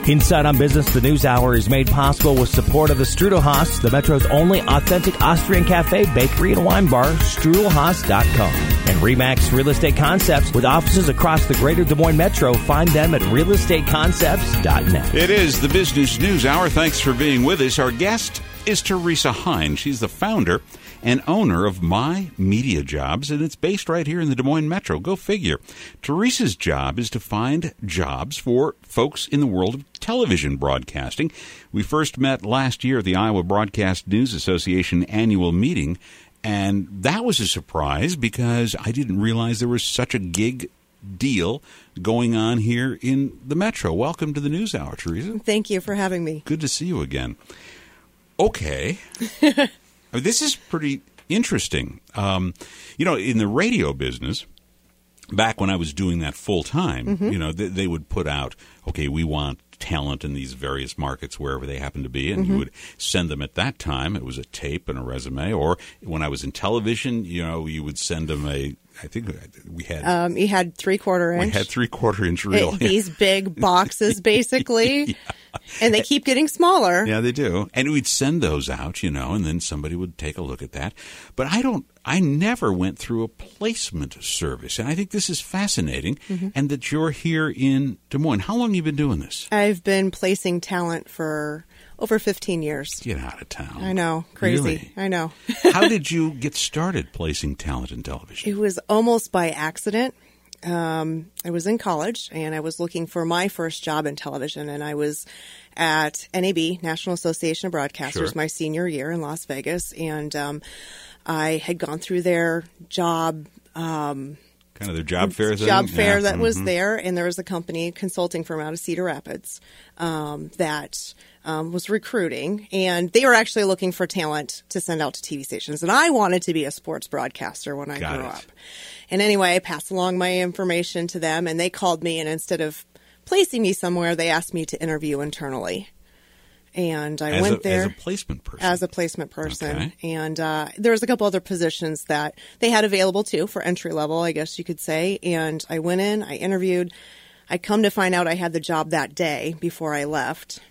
Inside on Business, the News Hour is made possible with support of the Strudelhaus, the Metro's only authentic Austrian cafe, bakery, and wine bar, strudelhaus.com. And RE/MAX Real Estate Concepts, with offices across the greater Des Moines Metro. Find them at realestateconcepts.net. It is the Business News Hour. Thanks for being with us. Our guest is Teresa Hine. She's the founder and owner of My Media Jobs, and it's based right here in the Des Moines Metro. Go figure. Teresa's job is to find jobs for folks in the world of television broadcasting. We first met last year at the Iowa Broadcast News Association annual meeting, and that was a surprise because I didn't realize there was such a gig deal going on here in the Metro. Welcome to the News Hour, Teresa. Thank you for having me. Good to see you again. Okay. This is pretty interesting. In the radio business, back when I was doing that full time, they would put out, okay, we want talent in these various markets wherever they happen to be, and you would send them at that time. It was a tape and a resume. Or when I was in television, you would send them I think we had... you had 3/4 inch. We had 3/4 inch reel. These big boxes, basically. Yeah. And they keep getting smaller. Yeah, they do. And we'd send those out, and then somebody would take a look at that. But I never went through a placement service. And I think this is fascinating, and that you're here in Des Moines. How long have you been doing this? I've been placing talent for over 15 years. Get out of town. I know. Crazy. Really? I know. How did you get started placing talent in television? It was almost by accident. I was in college, and I was looking for my first job in television, and I was at NAB, National Association of Broadcasters, my senior year in Las Vegas, and I had gone through their job... kind of their job fair thing? Job fair that was there, and there was a company, consulting firm out of Cedar Rapids, that was recruiting, and they were actually looking for talent to send out to TV stations, and I wanted to be a sports broadcaster when I grew up. And anyway, I passed along my information to them, and they called me, and instead of placing me somewhere, they asked me to interview internally. And I went there. As a placement person? As a placement person. Okay. And there was a couple other positions that they had available, too, for entry level, I guess you could say. And I went in, I interviewed. I come to find out I had the job that day before I left.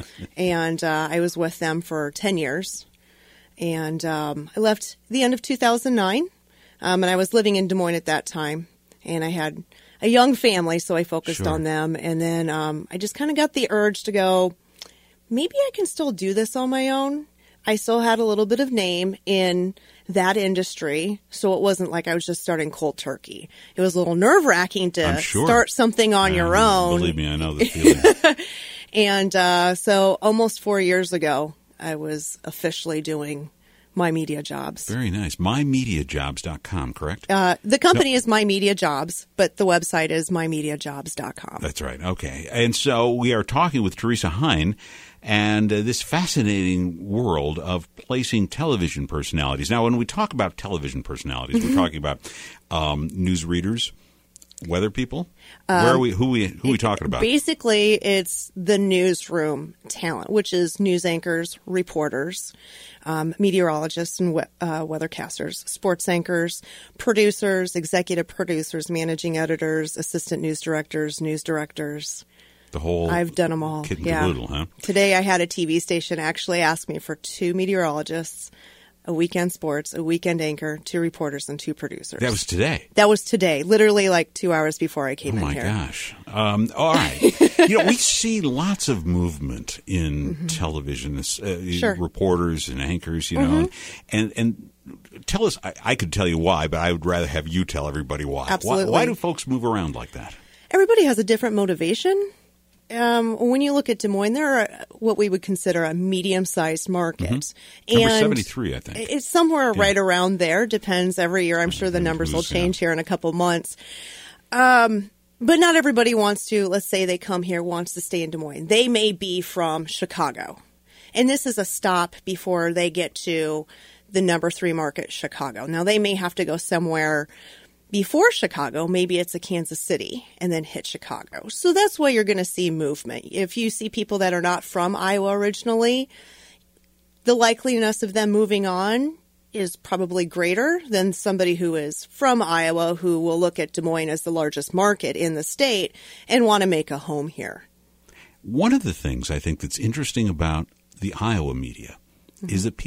And I was with them for 10 years. And I left the end of 2009. And I was living in Des Moines at that time. And I had a young family, so I focused on them. And then I just kind of got the urge to go, maybe I can still do this on my own. I still had a little bit of name in that industry, so it wasn't like I was just starting cold turkey. It was a little nerve-wracking to start something on your own. Believe me, I know the feeling. And so almost 4 years ago, I was officially doing My Media Jobs. Very nice. MyMediaJobs.com, correct? The company is My Media Jobs, but the website is MyMediaJobs.com. That's right. Okay. And so we are talking with Teresa Hine and this fascinating world of placing television personalities. Now, when we talk about television personalities, we're talking about newsreaders, weather people. Who are we talking about? Basically, it's the newsroom talent, which is news anchors, reporters, meteorologists and weathercasters, sports anchors, producers, executive producers, managing editors, assistant news directors. The whole I've done them all. Kit and caboodle, huh? Today I had a TV station actually ask me for 2 meteorologists, a weekend sports, a weekend anchor, 2 reporters, and 2 producers. That was today? That was today, literally like 2 hours before I came in here. Oh, my gosh. All right. We see lots of movement in television, reporters and anchors, and tell us, I could tell you why, but I would rather have you tell everybody why. Absolutely. Why do folks move around like that? Everybody has a different motivation. When you look at Des Moines, there are what we would consider a medium-sized market. Number 73, I think. It's somewhere right around there. Depends every year. I'm sure the numbers will change here in a couple months. But not everybody wants to, let's say they come here, wants to stay in Des Moines. They may be from Chicago. And this is a stop before they get to the number 3 market, Chicago. Now, they may have to go somewhere before Chicago. Maybe it's a Kansas City and then hit Chicago. So that's why you're going to see movement. If you see people that are not from Iowa originally, the likeliness of them moving on is probably greater than somebody who is from Iowa who will look at Des Moines as the largest market in the state and want to make a home here. One of the things I think that's interesting about the Iowa media is that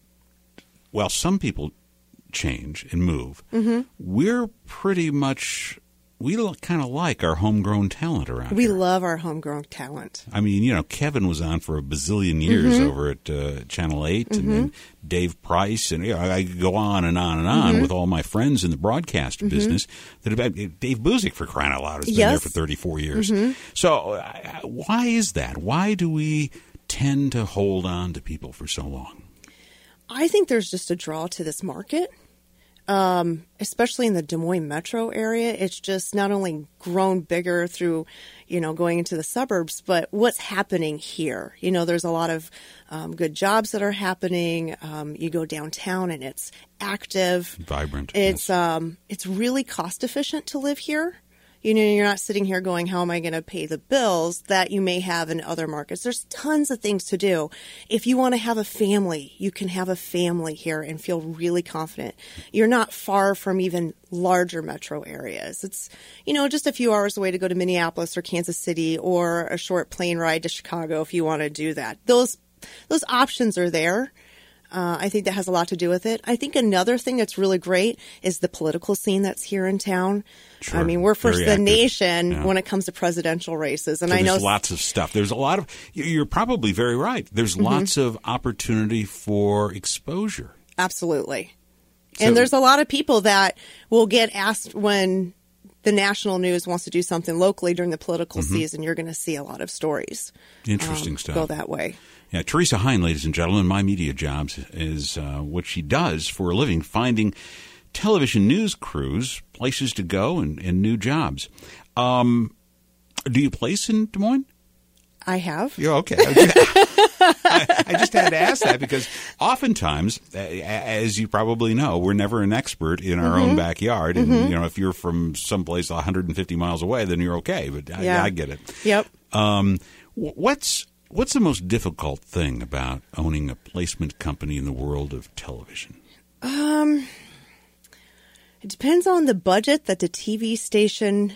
some people change and move. We're pretty much, we kind of like our homegrown talent around We here. love our homegrown talent. I mean, Kevin was on for a bazillion years over at Channel 8, and then Dave Price, and I could go on and on and on with all my friends in the broadcast business. Dave Buzik, for crying out loud, has been there for 34 years. So why is that? Why do we tend to hold on to people for so long? I think there's just a draw to this market, especially in the Des Moines metro area. It's just not only grown bigger through, going into the suburbs, but what's happening here. There's a lot of good jobs that are happening. You go downtown and it's active, Vibrant. It's really cost efficient to live here. You're not sitting here going, how am I going to pay the bills that you may have in other markets? There's tons of things to do. If you want to have a family, you can have a family here and feel really confident. You're not far from even larger metro areas. It's, just a few hours away to go to Minneapolis or Kansas City, or a short plane ride to Chicago if you want to do that. Those options are there. I think that has a lot to do with it. I think another thing that's really great is the political scene that's here in town. Sure. I mean, we're first Very in the active. nation when it comes to presidential races. And So I know there's lots of stuff. There's a lot of, you're probably very right. There's lots of opportunity for exposure. absolutely. So- And there's a lot of people that will get asked when the national news wants to do something locally during the political season. You're going to see a lot of stories Interesting stuff. go that way. Yeah, Teresa Hine, ladies and gentlemen, My Media Jobs is what she does for a living, finding television news crews places to go and new jobs. Do you place in Des Moines? I have. Yeah, okay. I just had to ask that because oftentimes, as you probably know, we're never an expert in our own backyard. And, if you're from someplace 150 miles away, then you're okay. But I get it. Yep. What's the most difficult thing about owning a placement company in the world of television? It depends on the budget that the TV station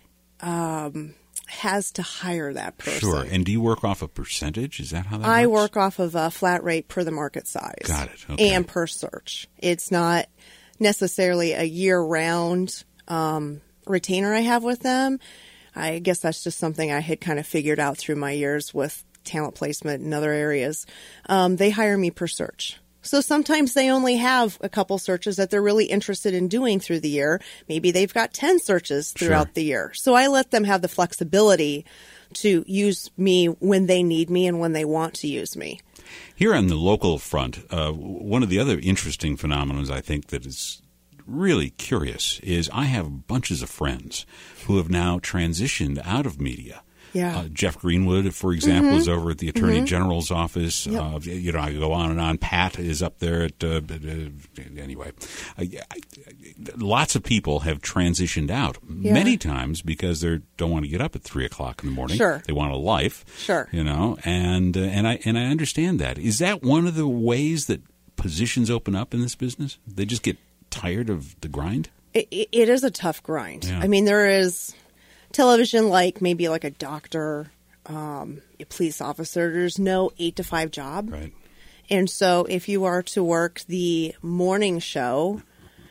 has to hire that person. Sure. And do you work off a percentage? Is that how that works? I work off of a flat rate per the market size. Got it. Okay. And per search. It's not necessarily a year-round retainer I have with them. I guess that's just something I had kind of figured out through my years with talent placement in other areas. They hire me per search. So sometimes they only have a couple searches that they're really interested in doing through the year. Maybe they've got 10 searches throughout the year. So I let them have the flexibility to use me when they need me and when they want to use me. Here on the local front, one of the other interesting phenomena I think that is really curious is I have bunches of friends who have now transitioned out of media. Yeah. Jeff Greenwood, for example, is over at the Attorney General's office. Yep. I go on and on. Pat is up there at anyway. Lots of people have transitioned out many times because they don't want to get up at 3:00 in the morning. Sure. They want a life. Sure. And I understand that. Is that one of the ways that positions open up in this business? They just get tired of the grind? It is a tough grind. Yeah. I mean, there is television maybe like a doctor, a police officer. There's no 8 to 5 job. Right. And so if you are to work the morning show,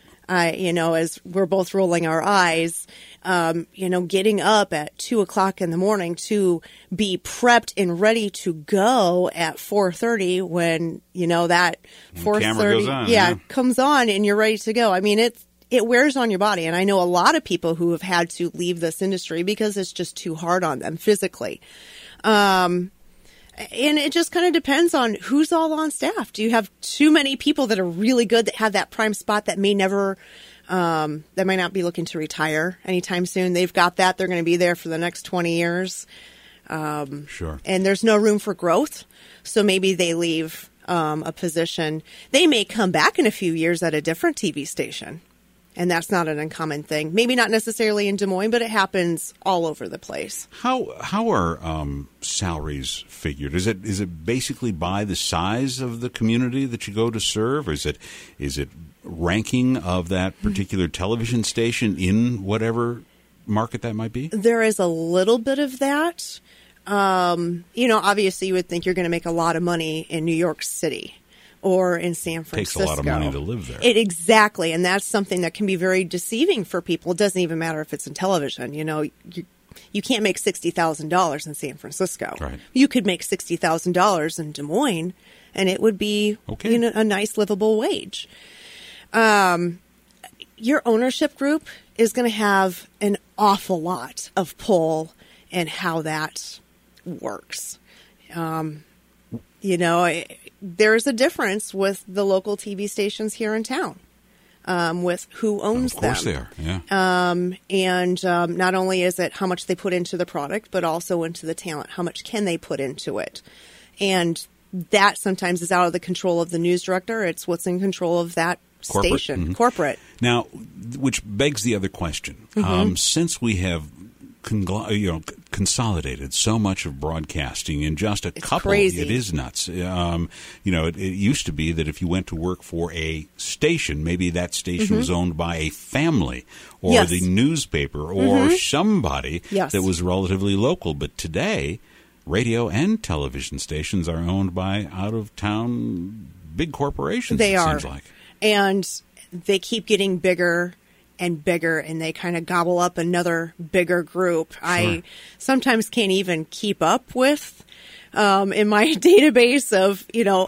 as we're both rolling our eyes, getting up at 2:00 in the morning to be prepped and ready to go at 4:30 when, that 4:30 camera goes on, comes on and you're ready to go. I mean, it wears on your body. And I know a lot of people who have had to leave this industry because it's just too hard on them physically. And it just kind of depends on who's all on staff. Do you have too many people that are really good that have that prime spot that may never, that might not be looking to retire anytime soon? They've got that. They're going to be there for the next 20 years. Sure. And there's no room for growth. So maybe they leave a position. They may come back in a few years at a different TV station. And that's not an uncommon thing. Maybe not necessarily in Des Moines, but it happens all over the place. How are salaries figured? Is it basically by the size of the community that you go to serve? Or is it ranking of that particular television station in whatever market that might be? There is a little bit of that. Obviously you would think you're going to make a lot of money in New York City or in San Francisco. Takes a lot of money to live there. Exactly. And that's something that can be very deceiving for people. It doesn't even matter if it's in television. You can't make $60,000 in San Francisco. Right. You could make $60,000 in Des Moines, and it would be a nice livable wage. Your ownership group is going to have an awful lot of pull in how that works. There's a difference with the local TV stations here in town. With who owns them. Of course they are, yeah. Not only is it how much they put into the product, but also into the talent. How much can they put into it? And that sometimes is out of the control of the news director. It's what's in control of that station, Mm-hmm. corporate. Now, which begs the other question. Since we have consolidated so much of broadcasting in just a couple. Crazy. It is nuts. It used to be that if you went to work for a station, maybe that station was owned by a family or the newspaper or somebody that was relatively local. But today, radio and television stations are owned by out-of-town big corporations, seems like. And they keep getting bigger and bigger, and they kind of gobble up another bigger group. Sure. I sometimes can't even keep up with in my database of,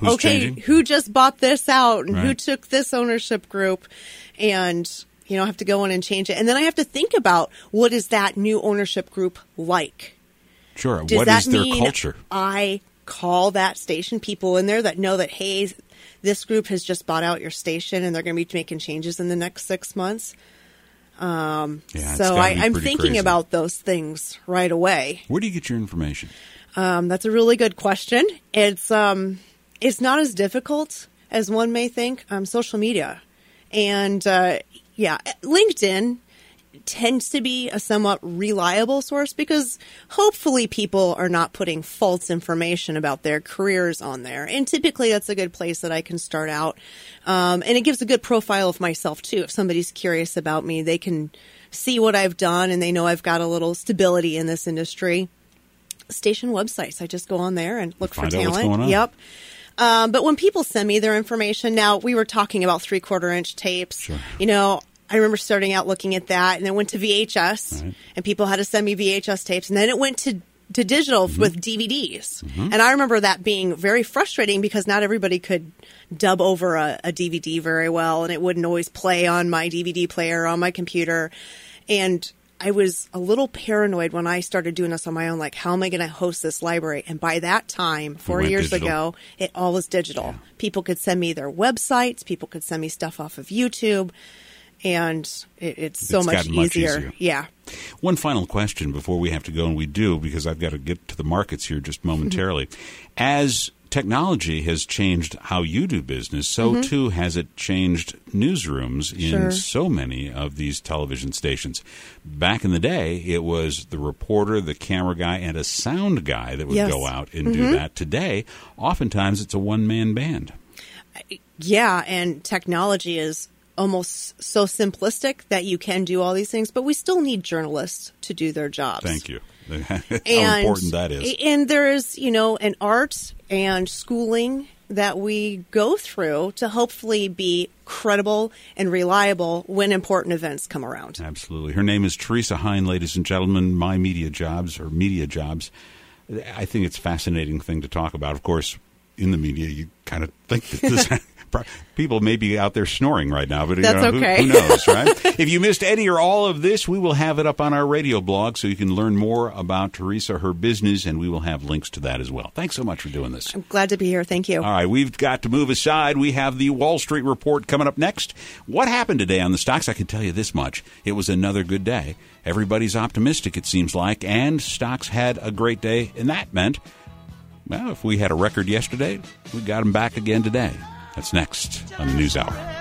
who just bought this out and who took this ownership group, and, I have to go in and change it. And then I have to think about, what is that new ownership group like? Sure. Does what that is their mean culture? I call that station people in there that know that, hey, this group has just bought out your station and they're going to be making changes in the next 6 months. So I'm thinking crazy about those things right away. Where do you get your information? That's a really good question. It's not as difficult as one may think. Social media, and LinkedIn tends to be a somewhat reliable source because hopefully people are not putting false information about their careers on there. And typically that's a good place that I can start out. And it gives a good profile of myself too. If somebody's curious about me, they can see what I've done and they know I've got a little stability in this industry. Station websites, I just go on there and look for talent. What's going on. Yep. But when people send me their information, now we were talking about 3/4 inch tapes, Sure. I remember starting out looking at that, and then went to VHS, and people had to send me VHS tapes, and then it went to digital with DVDs. And I remember that being very frustrating because not everybody could dub over a DVD very well, and it wouldn't always play on my DVD player on my computer. And I was a little paranoid when I started doing this on my own, like, how am I going to host this library? And by that time, 4 years ago, it all was digital. Yeah. People could send me their websites. People could send me stuff off of YouTube. And it's so much easier. Yeah. One final question before we have to go, and we do, because I've got to get to the markets here just momentarily. As technology has changed how you do business, so too has it changed newsrooms in so many of these television stations. Back in the day, it was the reporter, the camera guy, and a sound guy that would go out and do that. Today, oftentimes it's a one-man band. Yeah, and technology is almost so simplistic that you can do all these things, but we still need journalists to do their jobs. Thank you. How important that is. And there is, an art and schooling that we go through to hopefully be credible and reliable when important events come around. Absolutely. Her name is Teresa Hine, ladies and gentlemen, My Media Jobs, or Media Jobs. I think it's a fascinating thing to talk about. Of course, in the media, you kind of think that this people may be out there snoring right now, but that's okay. Who knows, right? If you missed any or all of this, we will have it up on our radio blog so you can learn more about Teresa, her business, and we will have links to that as well. Thanks so much for doing this. I'm glad to be here. Thank you. All right, we've got to move aside. We have the Wall Street Report coming up next. What happened today on the stocks? I can tell you this much. It was another good day. Everybody's optimistic, it seems like, and stocks had a great day, and that meant, well, if we had a record yesterday, we got them back again today. That's next on the News Hour.